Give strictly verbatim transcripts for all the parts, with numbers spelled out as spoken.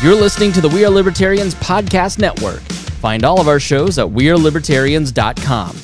You're listening to the We Are Libertarians Podcast Network. Find all of our shows at we are libertarians dot com.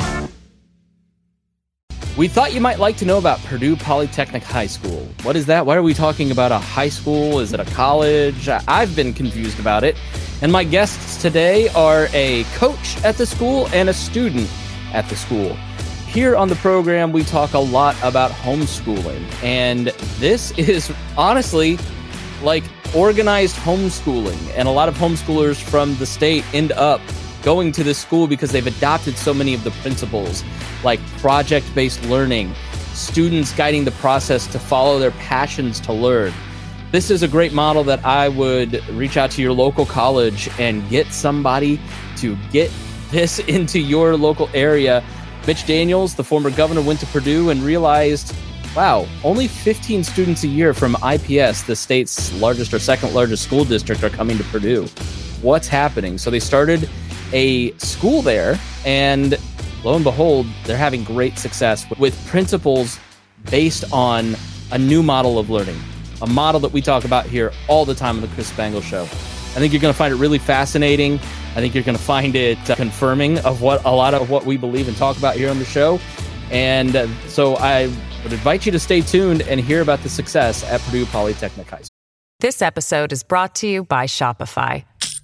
We thought you might like to know about Purdue Polytechnic High School. What is that? Why are we talking about a high school? Is it a college? I've been confused about it. And my guests today are a coach at the school and a student at the school. Here on the program, we talk a lot about homeschooling. And this is honestly like organized homeschooling. And a lot of homeschoolers from the state end up going to this school because they've adopted so many of the principles, like project-based learning, students guiding the process to follow their passions to learn. This is a great model that I would reach out to your local college and get somebody to get this into your local area. Mitch Daniels, the former governor, went to Purdue and realized, wow, only fifteen students a year from I P S, the state's largest or second largest school district, are coming to Purdue. What's happening? So they started a school there, and lo and behold, they're having great success with principles based on a new model of learning, a model that we talk about here all the time on the Chris Spangle Show. I think you're going to find it really fascinating. I think you're going to find it uh, confirming of what a lot of what we believe and talk about here on the show. And uh, so I would invite you to stay tuned and hear about the success at Purdue Polytechnic High School. This episode is brought to you by Shopify.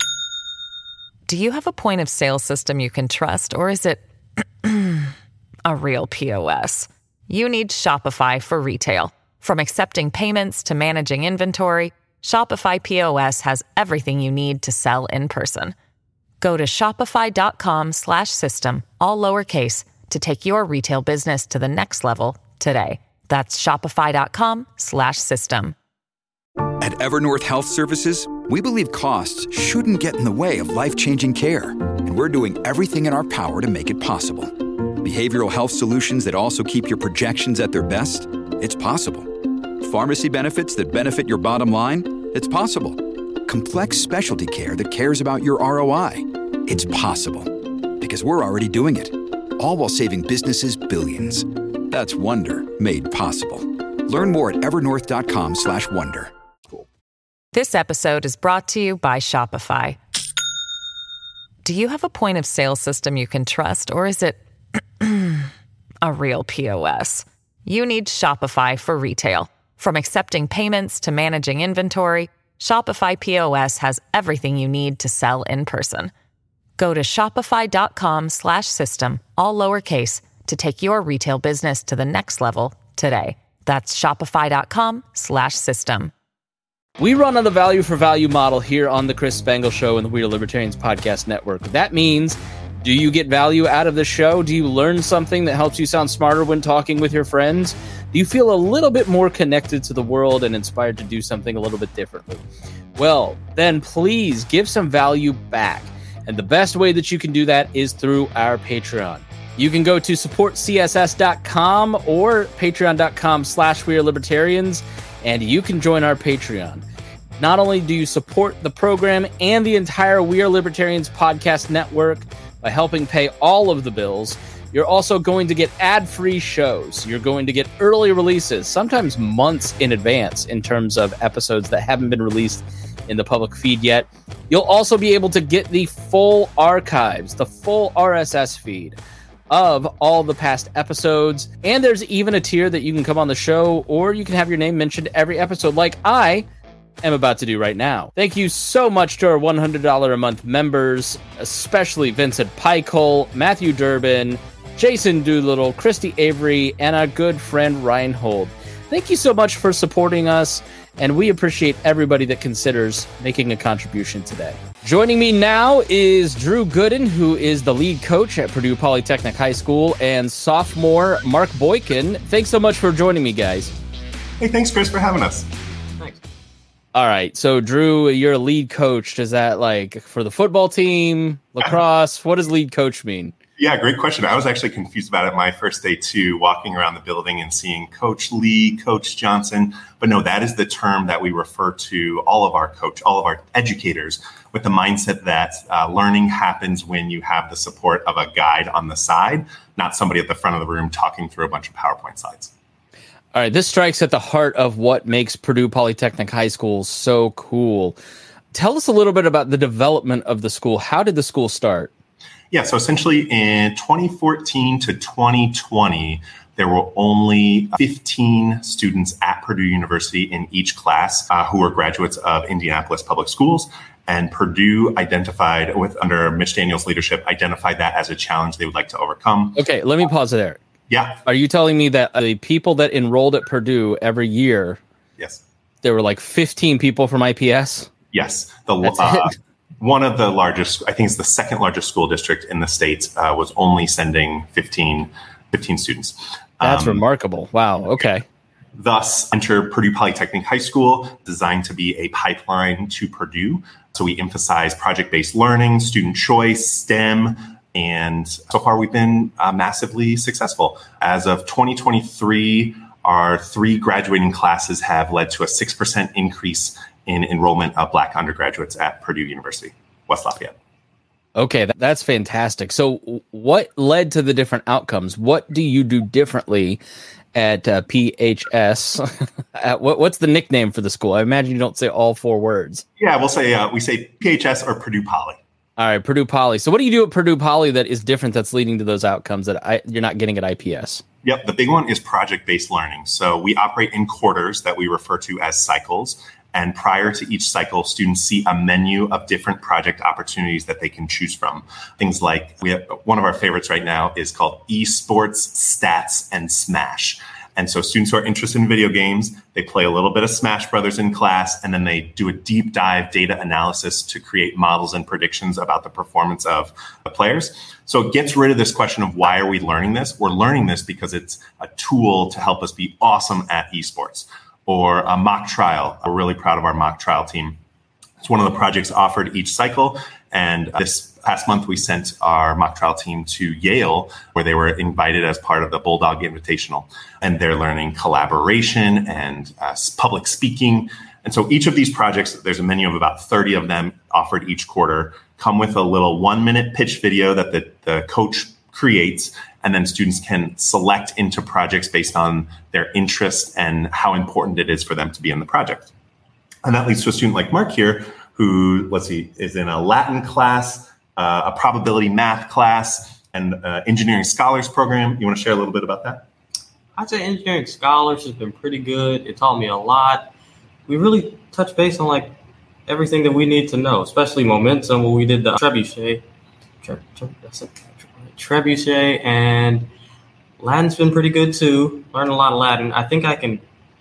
Do you have a point of sale system you can trust, or is it a real P O S? You need Shopify for retail. From accepting payments to managing inventory, Shopify P O S has everything you need to sell in person. Go to shopify.com slash system, all lowercase, to take your retail business to the next level today. That's shopify.com slash system. At Evernorth Health Services, we believe costs shouldn't get in the way of life-changing care, and we're doing everything in our power to make it possible. Behavioral health solutions that also keep your projections at their best? It's possible. Pharmacy benefits that benefit your bottom line? It's possible. Complex specialty care that cares about your R O I? It's possible. Because we're already doing it. All while saving businesses billions. That's Wonder made possible. Learn more at evernorth.com slash wonder. This episode is brought to you by Shopify. Do you have a point of sale system you can trust, or is it a real P O S? You need Shopify for retail. From accepting payments to managing inventory, Shopify P O S has everything you need to sell in person. Go to shopify.com slash system, all lowercase, to take your retail business to the next level today. That's shopify.com slash system. We run on the value for value model here on the Chris Spangle Show and the We Are Libertarians Podcast Network. That means, do you get value out of the show? Do you learn something that helps you sound smarter when talking with your friends? Do you feel a little bit more connected to the world and inspired to do something a little bit differently? Well, then please give some value back. And the best way that you can do that is through our Patreon. You can go to support c s s dot com or patreon.com slash we are libertarians, and you can join our Patreon. Not only do you support the program and the entire We Are Libertarians Podcast Network by helping pay all of the bills, you're also going to get ad-free shows. You're going to get early releases, sometimes months in advance in terms of episodes that haven't been released in the public feed yet. You'll also be able to get the full archives, the full R S S feed of all the past episodes. And there's even a tier that you can come on the show, or you can have your name mentioned every episode, like I am about to do right now. Thank you so much to our one hundred dollars a month members, especially Vincent Pikol, Matthew Durbin, Jason Doolittle, Christy Avery, and our good friend Reinhold. Thank you so much for supporting us, and we appreciate everybody that considers making a contribution today. Joining me now is Drew Gooden, who is the lead coach at Purdue Polytechnic High School, and sophomore Mark Boykin. Thanks so much for joining me, guys. Hey, thanks, Chris, for having us. Thanks. All right, so Drew, you're a lead coach. Does that, like, for the football team, lacrosse? What does lead coach mean? Yeah, great question. I was actually confused about it my first day too, walking around the building and seeing Coach Lee, Coach Johnson. But no, that is the term that we refer to all of our coach, all of our educators, with the mindset that uh, learning happens when you have the support of a guide on the side, not somebody at the front of the room talking through a bunch of PowerPoint slides. All right, this strikes at the heart of what makes Purdue Polytechnic High School so cool. Tell us a little bit about the development of the school. How did the school start? Yeah, so essentially in twenty fourteen to twenty twenty, there were only fifteen students at Purdue University in each class uh, who were graduates of Indianapolis Public Schools. And Purdue identified, with under Mitch Daniels' leadership, identified that as a challenge they would like to overcome. Okay, let me pause there. Yeah. Are you telling me that the people that enrolled at Purdue every year, yes, there were like fifteen people from I P S? Yes. The uh, one of the largest, I think it's the second largest school district in the state, uh, was only sending fifteen, fifteen students. That's um, remarkable. Wow. Okay. Thus, enter Purdue Polytechnic High School, designed to be a pipeline to Purdue. So we emphasize project-based learning, student choice, STEM, and so far we've been uh, massively successful. As of twenty twenty-three, our three graduating classes have led to a six percent increase in enrollment of Black undergraduates at Purdue University, West Lafayette. Okay, that's fantastic. So what led to the different outcomes? What do you do differently at uh, P H S? at what, what's the nickname for the school? I imagine you don't say all four words. Yeah, we'll say uh, we say P H S or Purdue Poly. All right, Purdue Poly. So what do you do at Purdue Poly that is different that's leading to those outcomes that I, you're not getting at I P S? Yep, the big one is project-based learning. So we operate in quarters that we refer to as cycles. And prior to each cycle, students see a menu of different project opportunities that they can choose from. Things like, we have one of our favorites right now is called Esports, Stats, and Smash. And so students who are interested in video games, they play a little bit of Smash Brothers in class, and then they do a deep dive data analysis to create models and predictions about the performance of the players. So it gets rid of this question of why are we learning this? We're learning this because it's a tool to help us be awesome at esports. Or a mock trial. We're really proud of our mock trial team. It's one of the projects offered each cycle. And this past month, we sent our mock trial team to Yale, where they were invited as part of the Bulldog Invitational. And they're learning collaboration and uh, public speaking. And so each of these projects, there's a menu of about thirty of them offered each quarter, come with a little one minute pitch video that the, the coach creates. And then students can select into projects based on their interest and how important it is for them to be in the project. And that leads to a student like Mark here, who, let's see, is in a Latin class, uh, a probability math class, and uh, engineering scholars program. You want to share a little bit about that? I'd say engineering scholars has been pretty good. It taught me a lot. We really touched base on like everything that we need to know, especially momentum when we did the trebuchet. Tre- tre- that's it. Trebuchet, and Latin's been pretty good too. Learned a lot of Latin. I think I can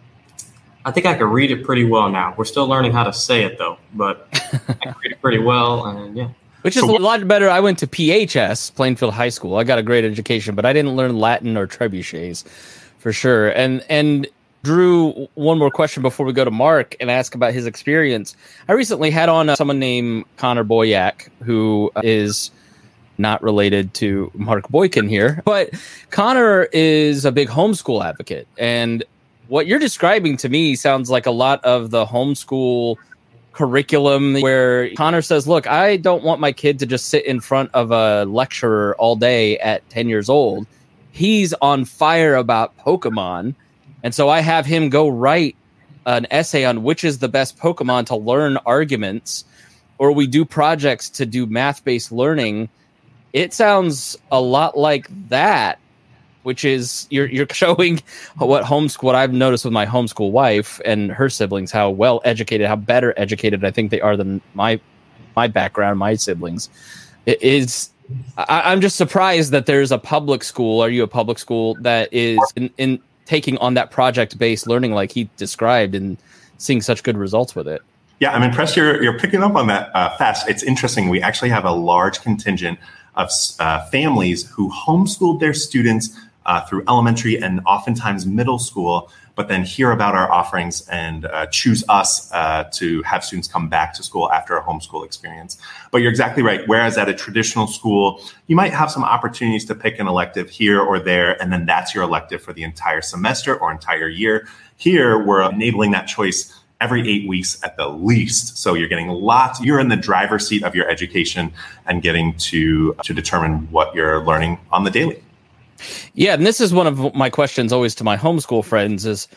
I think I can read it pretty well now. We're still learning how to say it though, but I can read it pretty well, and yeah. Which is so, a lot better. I went to P H S, Plainfield High School. I got a great education, but I didn't learn Latin or trebuchets for sure. And and Drew, one more question before we go to Mark and ask about his experience. I recently had on uh, someone named Connor Boyack, who is not related to Mark Boykin here, but Connor is a big homeschool advocate. And what you're describing to me sounds like a lot of the homeschool curriculum where Connor says, look, I don't want my kid to just sit in front of a lecturer all day at ten years old. He's on fire about Pokemon. And so I have him go write an essay on which is the best Pokemon to learn arguments, or we do projects to do math-based learning. It sounds a lot like that, which is you're you're showing what homeschool. What I've noticed with my homeschool wife and her siblings, how well educated, how better educated I think they are than my my background, my siblings. It is. I, I'm just surprised that there's a public school. Are you a public school that is in, in taking on that project-based learning like he described and seeing such good results with it? Yeah, I'm impressed. You're you're picking up on that uh, fast. It's interesting. We actually have a large contingent of uh, families who homeschooled their students uh, through elementary and oftentimes middle school, but then hear about our offerings and uh, choose us uh, to have students come back to school after a homeschool experience. But you're exactly right. Whereas at a traditional school, you might have some opportunities to pick an elective here or there, and then that's your elective for the entire semester or entire year. Here, we're enabling that choice every eight weeks at the least. So you're getting lots, you're in the driver's seat of your education and getting to, to determine what you're learning on the daily. Yeah. And this is one of my questions always to my homeschool friends is,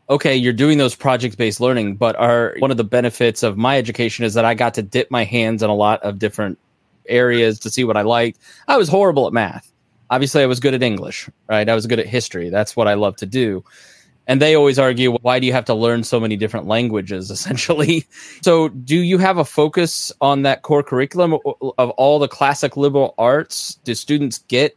okay, you're doing those project-based learning, but are one of the benefits of my education is that I got to dip my hands in a lot of different areas to see what I liked. I was horrible at math. Obviously, I was good at English, right? I was good at history. That's what I love to do. And they always argue, why do you have to learn so many different languages, essentially? So do you have a focus on that core curriculum of all the classic liberal arts? Do students get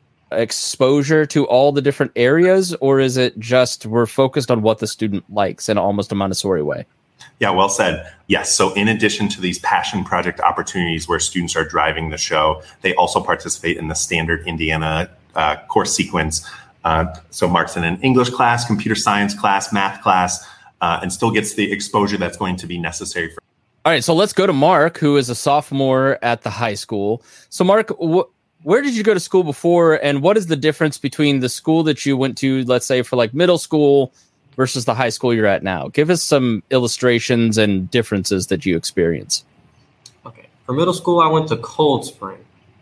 exposure to all the different areas, or is it just we're focused on what the student likes in almost a Montessori way? Yeah, well said. Yes. So in addition to these passion project opportunities where students are driving the show, they also participate in the standard Indiana uh, course sequence. Uh, so Mark's in an English class, computer science class, math class, uh, and still gets the exposure that's going to be necessary for. All right, so let's go to Mark, who is a sophomore at the high school. So Mark, wh- where did you go to school before, and what is the difference between the school that you went to, let's say, for like middle school versus the high school you're at now? Give us some illustrations and differences that you experience. Okay, for middle school, I went to Cold Spring.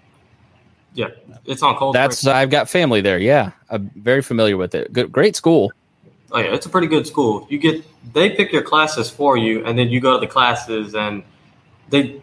Yeah, it's on Cold That's, Spring. I've got family there. Yeah, I'm very familiar with it. Good, great school. Oh yeah, it's a pretty good school. You get they pick your classes for you, and then you go to the classes, and they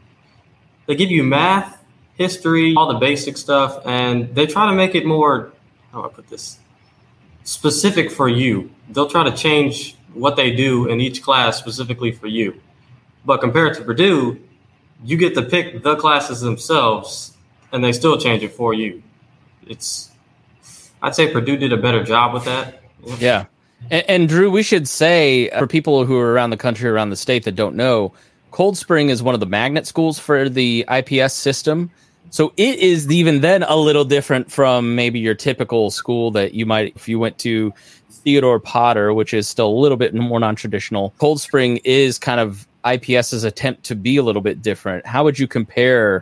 they give you math, history, all the basic stuff, and they try to make it more, how do I put this, specific for you. They'll try to change what they do in each class specifically for you. But compared to Purdue, you get to pick the classes themselves, and they still change it for you. It's, I'd say Purdue did a better job with that. Yeah. And, and Drew, we should say, for people who are around the country, around the state that don't know, Cold Spring is one of the magnet schools for the I P S system. So it is even then a little different from maybe your typical school that you might, if you went to Theodore Potter, which is still a little bit more non-traditional. Cold Spring is kind of IPS's attempt to be a little bit different. How would you compare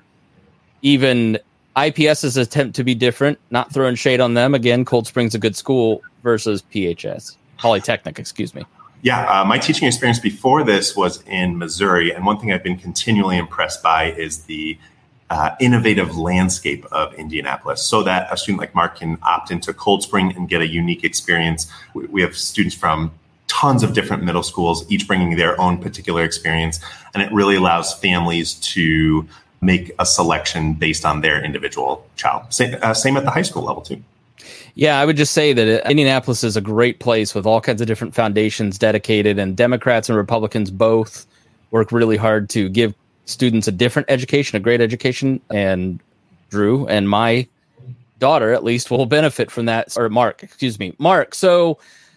even IPS's attempt to be different, not throwing shade on them? Again, Cold Spring's a good school versus P H S, Polytechnic, excuse me. Yeah, uh, my teaching experience before this was in Missouri. And one thing I've been continually impressed by is the uh, innovative landscape of Indianapolis, so that a student like Mark can opt into Cold Spring and get a unique experience. We, we have students from tons of different middle schools, each bringing their own particular experience. And it really allows families to make a selection based on their individual child. Same, uh, same at the high school level, too. Yeah, I would just say that Indianapolis is a great place with all kinds of different foundations dedicated, and Democrats and Republicans both work really hard to give students a different education, a great education. And Drew and my daughter, at least, will benefit from that. Or Mark, excuse me. Mark, so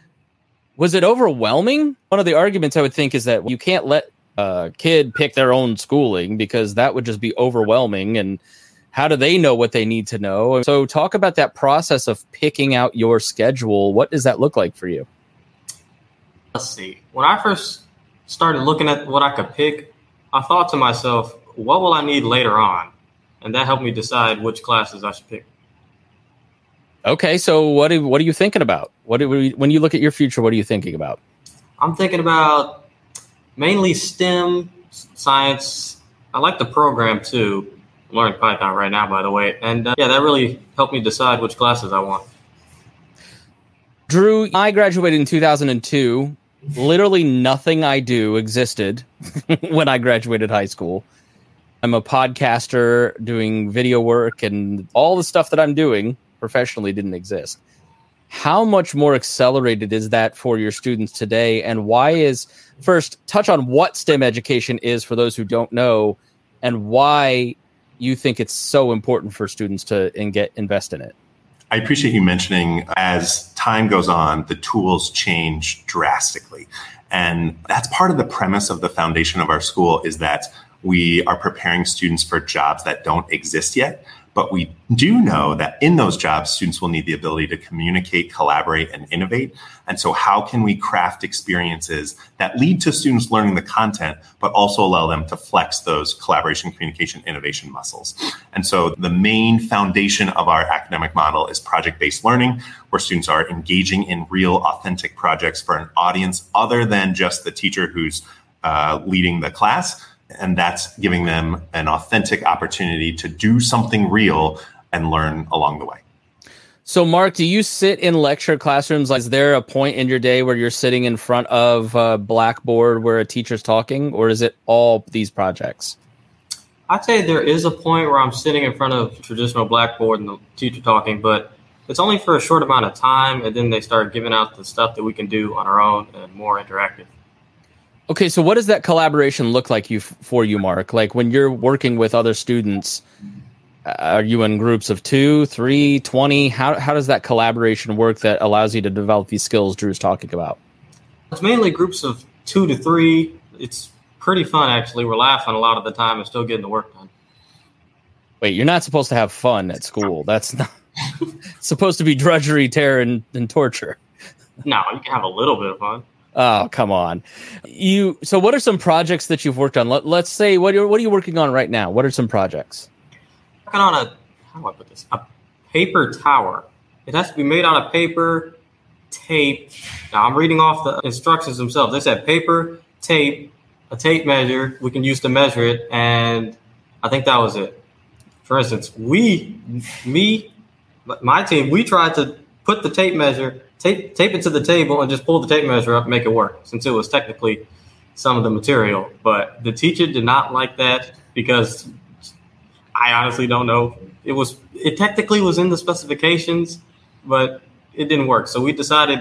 was it overwhelming? One of the arguments I would think is that you can't let a kid pick their own schooling because that would just be overwhelming. And how do they know what they need to know? So talk about that process of picking out your schedule. What does that look like for you? Let's see. When I first started looking at what I could pick, I thought to myself, what will I need later on? And that helped me decide which classes I should pick. Okay, so what are, what are you thinking about? What do we, when you look at your future, what are you thinking about? I'm thinking about mainly STEM, science. I like the program too. I'm learning Python right now, by the way. And uh, yeah, that really helped me decide which classes I want. Drew, I graduated in two thousand two. Literally nothing I do existed when I graduated high school. I'm a podcaster doing video work, and all the stuff that I'm doing professionally didn't exist. How much more accelerated is that for your students today? And why is, first, touch on what STEM education is for those who don't know, and why you think it's so important for students to and get invest in it. I appreciate you mentioning as time goes on, the tools change drastically. And that's part of the premise of the foundation of our school, is that we are preparing students for jobs that don't exist yet. But we do know that in those jobs, students will need the ability to communicate, collaborate, and innovate. And so how can we craft experiences that lead to students learning the content, but also allow them to flex those collaboration, communication, innovation muscles? And so the main foundation of our academic model is project-based learning, where students are engaging in real, authentic projects for an audience other than just the teacher who's uh, leading the class. And that's giving them an authentic opportunity to do something real and learn along the way. So, Mark, do you sit in lecture classrooms? Like, is there a point in your day where you're sitting in front of a blackboard where a teacher's talking, or is it all these projects? I'd say there is a point where I'm sitting in front of traditional blackboard and the teacher talking, but it's only for a short amount of time, and then they start giving out the stuff that we can do on our own and more interactive. Okay, so what does that collaboration look like you for you, Mark? Like when you're working with other students, are you in groups of two, three, twenty? How how does that collaboration work that allows you to develop these skills Drew's talking about? It's mainly groups of two to three. It's pretty fun, actually. We're laughing a lot of the time and still getting the work done. Wait, you're not supposed to have fun at school. That's not it's supposed to be drudgery, terror, and, and torture. No, you can have a little bit of fun. Oh, come on. You. So what are some projects that you've worked on? Let, let's say, what are, what are you working on right now? What are some projects? Working on a, how do I put this? A paper tower. It has to be made out of paper, tape. Now, I'm reading off the instructions themselves. They said paper, tape, a tape measure we can use to measure it, and I think that was it. For instance, we, me, my team, we tried to put the tape measure, tape, tape it to the table and just pull the tape measure up and make it work, since it was technically some of the material. But the teacher did not like that because I honestly don't know. It was it technically was in the specifications, but it didn't work. So we decided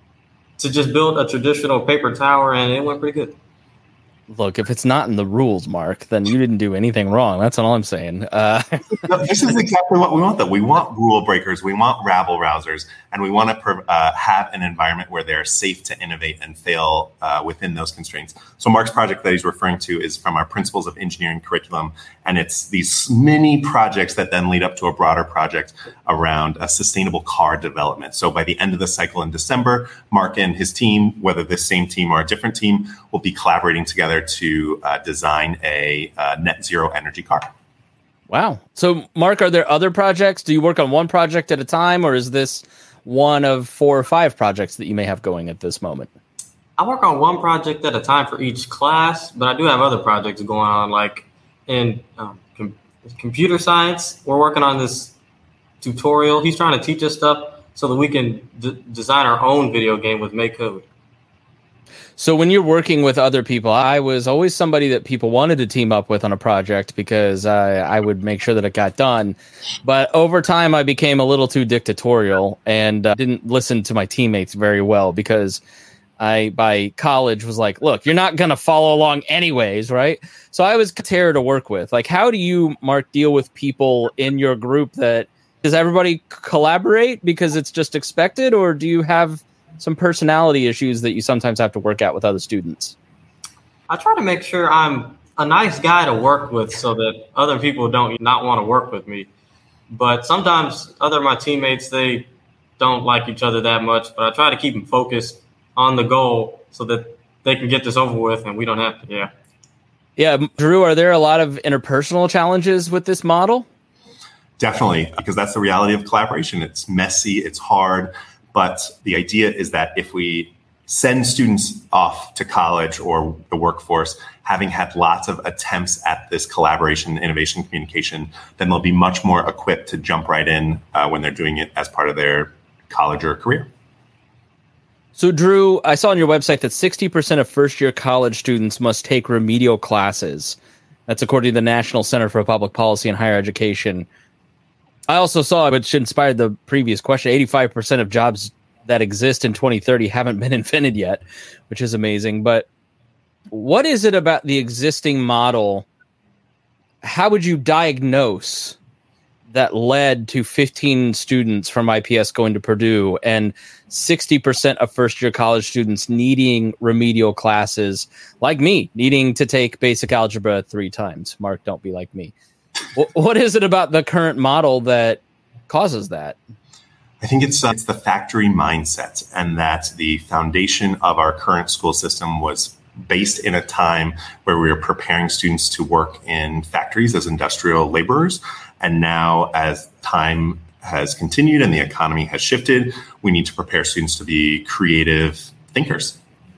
to just build a traditional paper tower, and it went pretty good. Look, if it's not in the rules, Mark, then you didn't do anything wrong. That's all I'm saying. Uh, this is exactly what we want, though. We want rule breakers. We want rabble rousers. And we want to uh, have an environment where they're safe to innovate and fail uh, within those constraints. So Mark's project that he's referring to is from our Principles of Engineering curriculum. And it's these mini projects that then lead up to a broader project around a sustainable car development. So by the end of the cycle in December, Mark and his team, whether this same team or a different team, will be collaborating together to uh, design a uh, net zero energy car. Wow. So, Mark, are there other projects? Do you work on one project at a time, or is this one of four or five projects that you may have going at this moment? I work on one project at a time for each class, but I do have other projects going on, like in um, com- computer science. We're working on this tutorial. He's trying to teach us stuff so that we can d- design our own video game with Make Code. So when you're working with other people, I was always somebody that people wanted to team up with on a project because uh, I would make sure that it got done. But over time, I became a little too dictatorial and uh, didn't listen to my teammates very well because I, by college, was like, look, you're not going to follow along anyways, right? So I was a terror to work with. Like, how do you, Mark, deal with people in your group that, does everybody collaborate because it's just expected, or do you have some personality issues that you sometimes have to work out with other students? I try to make sure I'm a nice guy to work with so that other people don't not want to work with me. But sometimes other of my teammates, they don't like each other that much, but I try to keep them focused on the goal so that they can get this over with and we don't have to, yeah. Yeah, Drew, are there a lot of interpersonal challenges with this model? Definitely, because that's the reality of collaboration. It's messy, it's hard. But the idea is that if we send students off to college or the workforce, having had lots of attempts at this collaboration, innovation, communication, then they'll be much more equipped to jump right in uh, when they're doing it as part of their college or career. So, Drew, I saw on your website that sixty percent of first-year college students must take remedial classes. That's according to the National Center for Public Policy and Higher Education. I also saw, which inspired the previous question, eighty-five percent of jobs that exist in twenty thirty haven't been invented yet, which is amazing. But what is it about the existing model? How would you diagnose that led to fifteen students from I P S going to Purdue and sixty percent of first-year college students needing remedial classes, like me, needing to take basic algebra three times? Mark, don't be like me. What is it about the current model that causes that? I think it's, uh, it's the factory mindset, and that the foundation of our current school system was based in a time where we were preparing students to work in factories as industrial laborers. And now, as time has continued and the economy has shifted, we need to prepare students to be creative thinkers.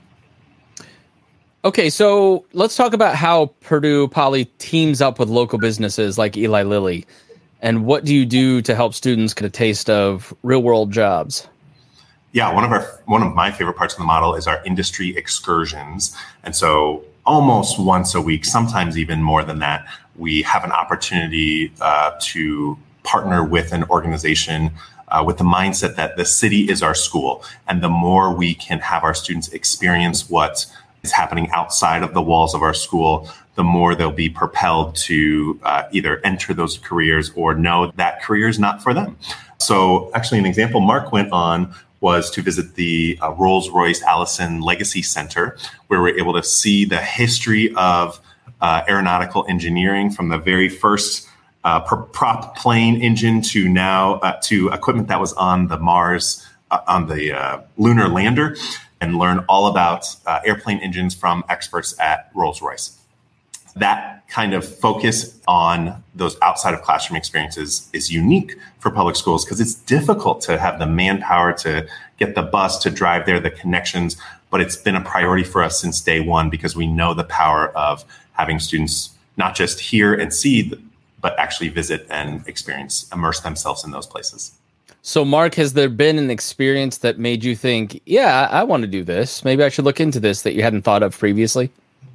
Okay, so let's talk about how Purdue Poly teams up with local businesses like Eli Lilly. And what do you do to help students get a taste of real world jobs? Yeah, one of our one of my favorite parts of the model is our industry excursions. And so almost once a week, sometimes even more than that, we have an opportunity uh, to partner with an organization uh, with the mindset that the city is our school. And the more we can have our students experience what is happening outside of the walls of our school, the more they'll be propelled to uh, either enter those careers or know that career is not for them. So actually, an example Mark went on was to visit the uh, Rolls-Royce Allison Legacy Center, where we're able to see the history of uh, aeronautical engineering from the very first uh, prop plane engine to now uh, to equipment that was on the Mars, uh, on the uh, lunar lander, and learn all about uh, airplane engines from experts at Rolls-Royce. That kind of focus on those outside of classroom experiences is unique for public schools because it's difficult to have the manpower to get the bus to drive there, the connections, but it's been a priority for us since day one because we know the power of having students not just hear and see, but actually visit and experience, immerse themselves in those places. So, Mark, has there been an experience that made you think, yeah, I, I want to do this. Maybe I should look into this that you hadn't thought of previously?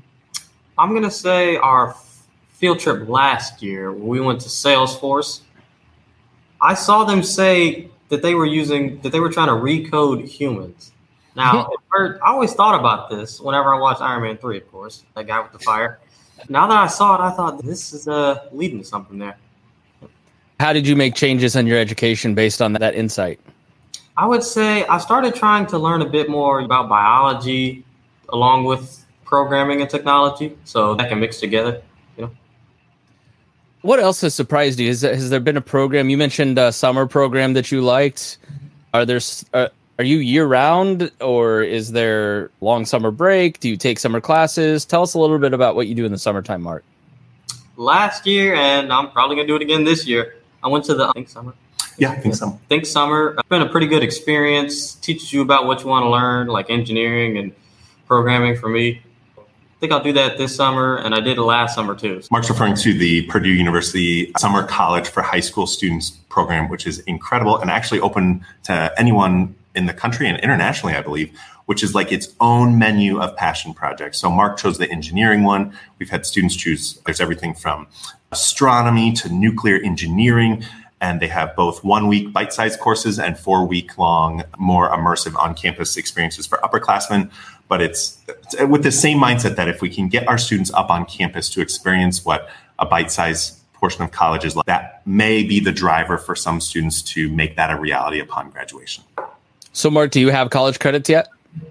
I'm going to say our field trip last year, we went to Salesforce. I saw them say that they were using, that they were trying to recode humans. Now, I always thought about this whenever I watched Iron Man three, of course, that guy with the fire. Now that I saw it, I thought this is uh, leading to something there. How did you make changes in your education based on that insight? I would say I started trying to learn a bit more about biology along with programming and technology, so that can mix together, you know. What else has surprised you? Has, has there been a program? You mentioned a summer program that you liked. Are there? Uh, are you year round, or is there long summer break? Do you take summer classes? Tell us a little bit about what you do in the summertime, Mark. Last year, and I'm probably gonna do it again this year, I went to the Think Summer. Yeah, Think Summer. Think Summer. It's been a pretty good experience. Teaches you about what you want to learn, like engineering and programming for me. I think I'll do that this summer, and I did it last summer too. Mark's referring to the Purdue University Summer College for High School Students program, which is incredible and actually open to anyone in the country and internationally, I believe, which is like its own menu of passion projects. So Mark chose the engineering one. We've had students choose, there's everything from astronomy to nuclear engineering, and they have both one-week bite-sized courses and four-week-long, more immersive on-campus experiences for upperclassmen. But it's, it's with the same mindset that if we can get our students up on campus to experience what a bite-sized portion of college is like, that may be the driver for some students to make that a reality upon graduation. So, Mark, do you have college credits yet?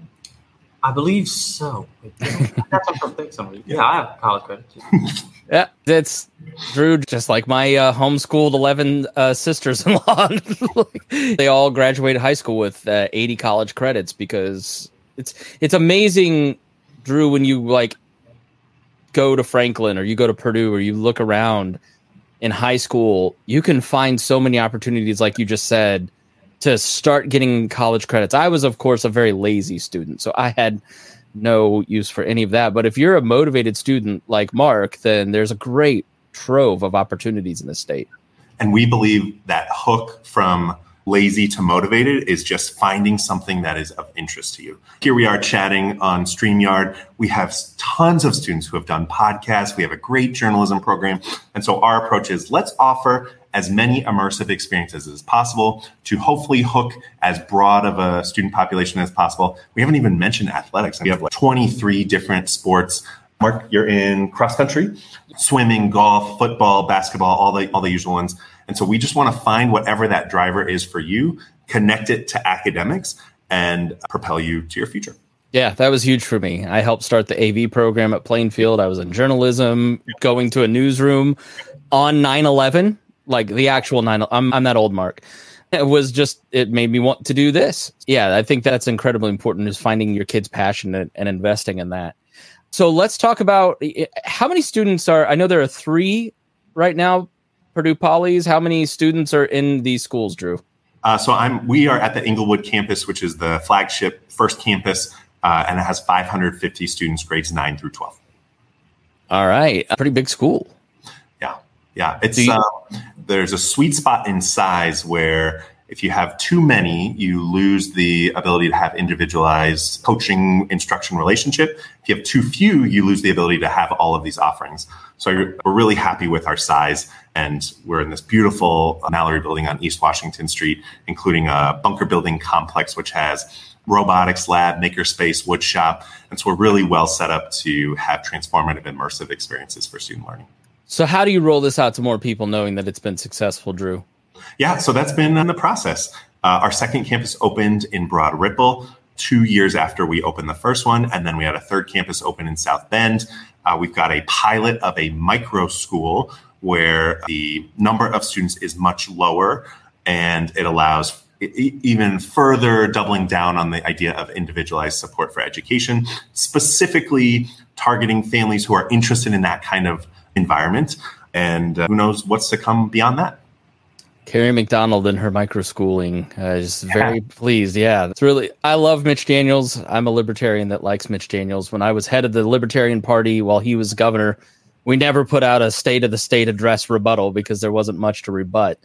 I believe so. That's from Think Summer. Yeah, I have college credits. Yeah, that's Drew, just like my uh, homeschooled eleven uh, sisters-in-law. They all graduated high school with uh, eighty college credits because it's it's amazing, Drew, when you like go to Franklin or you go to Purdue or you look around in high school, you can find so many opportunities, like you just said, to start getting college credits. I was, of course, a very lazy student, so I had no use for any of that. But if you're a motivated student like Mark, then there's a great trove of opportunities in the state. And we believe that hook from lazy to motivated is just finding something that is of interest to you. Here we are chatting on StreamYard. We have tons of students who have done podcasts. We have a great journalism program. And so our approach is let's offer as many immersive experiences as possible to hopefully hook as broad of a student population as possible. We haven't even mentioned athletics. We have like twenty-three different sports. Mark, you're in cross country, swimming, golf, football, basketball, all the all the usual ones. And so we just want to find whatever that driver is for you, connect it to academics, and propel you to your future. Yeah, that was huge for me. I helped start the A V program at Plainfield. I was in journalism, going to a newsroom on nine eleven. Like the actual nine, I'm I'm that old, Mark. It was just, it made me want to do this. Yeah, I think that's incredibly important, is finding your kids' passion and, and investing in that. So let's talk about how many students are, I know there are three right now, Purdue Polys. How many students are in these schools, Drew? Uh, so I'm. We are at the Englewood campus, which is the flagship first campus, uh, and it has five hundred fifty students, grades nine through twelve. All right. A pretty big school. Yeah. Yeah. It's you- uh, there's a sweet spot in size where if you have too many, you lose the ability to have individualized coaching instruction relationship. If you have too few, you lose the ability to have all of these offerings. So we're really happy with our size. And we're in this beautiful Mallory building on East Washington Street, including a bunker building complex, which has robotics lab, makerspace, wood shop. And so we're really well set up to have transformative, immersive experiences for student learning. So how do you roll this out to more people knowing that it's been successful, Drew? Yeah, so that's been in the process. Uh, our second campus opened in Broad Ripple two years after we opened the first one. And then we had a third campus open in South Bend. Uh, we've got a pilot of a micro school where the number of students is much lower, and it allows even further doubling down on the idea of individualized support for education, specifically targeting families who are interested in that kind of environment. And uh, who knows what's to come beyond that. Carrie McDonald and her micro schooling uh, is very yeah. pleased. Yeah, it's really, I love Mitch Daniels. I'm a libertarian that likes Mitch Daniels. When I was head of the Libertarian Party while he was governor, we never put out a state of the state address rebuttal because there wasn't much to rebut.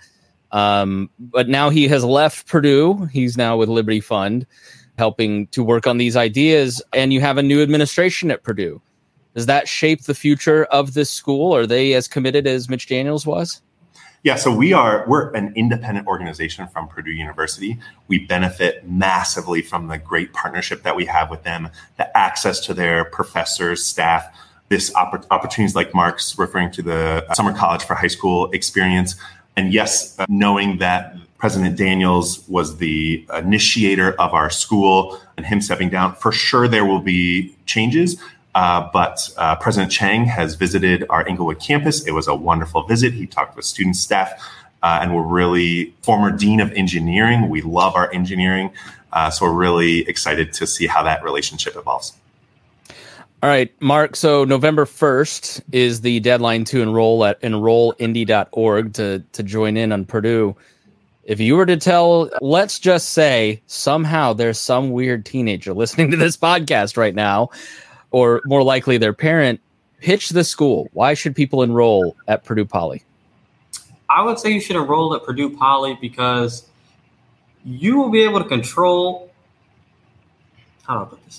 Um, but now he has left Purdue. He's now with Liberty Fund, helping to work on these ideas. And you have a new administration at Purdue. Does that shape the future of this school? Are they as committed as Mitch Daniels was? Yeah, so we are, we're an independent organization from Purdue University. We benefit massively from the great partnership that we have with them, the access to their professors, staff, this opp- opportunities like Mark's referring to the Summer College for High School experience. And yes, uh, knowing that President Daniels was the initiator of our school and him stepping down, for sure there will be changes. Uh, but uh, President Chang has visited our Inglewood campus. It was a wonderful visit. He talked with students, staff, uh, and we're really former dean of engineering. We love our engineering. Uh, so we're really excited to see how that relationship evolves. All right, Mark. So November first is the deadline to enroll at enroll indy dot org to, to join in on Purdue. If you were to tell, let's just say somehow there's some weird teenager listening to this podcast right now, or more likely their parent, pitch the school. Why should people enroll at Purdue Poly? I would say you should enroll at Purdue Poly because you will be able to control, how do I put this?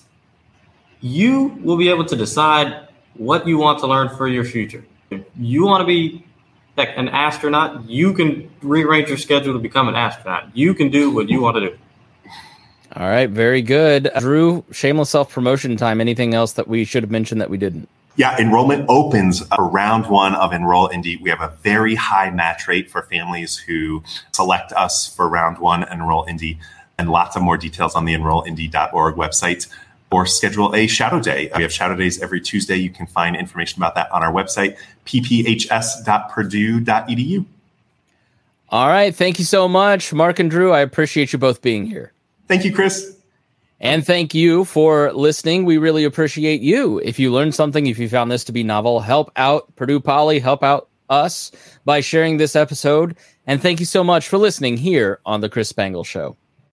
You will be able to decide what you want to learn for your future. If you want to be like an astronaut, you can rearrange your schedule to become an astronaut. You can do what you want to do. All right, very good. Drew, shameless self-promotion time. Anything else that we should have mentioned that we didn't? Yeah, enrollment opens for round one of Enroll Indy. We have a very high match rate for families who select us for round one, Enroll Indy, and lots of more details on the enroll indy dot org website, or schedule a shadow day. We have shadow days every Tuesday. You can find information about that on our website, p p h s dot purdue dot e d u. All right, thank you so much, Mark and Drew. I appreciate you both being here. Thank you, Chris. And thank you for listening. We really appreciate you. If you learned something, if you found this to be novel, help out Purdue Poly, help out us by sharing this episode. And thank you so much for listening here on The Chris Spangle Show.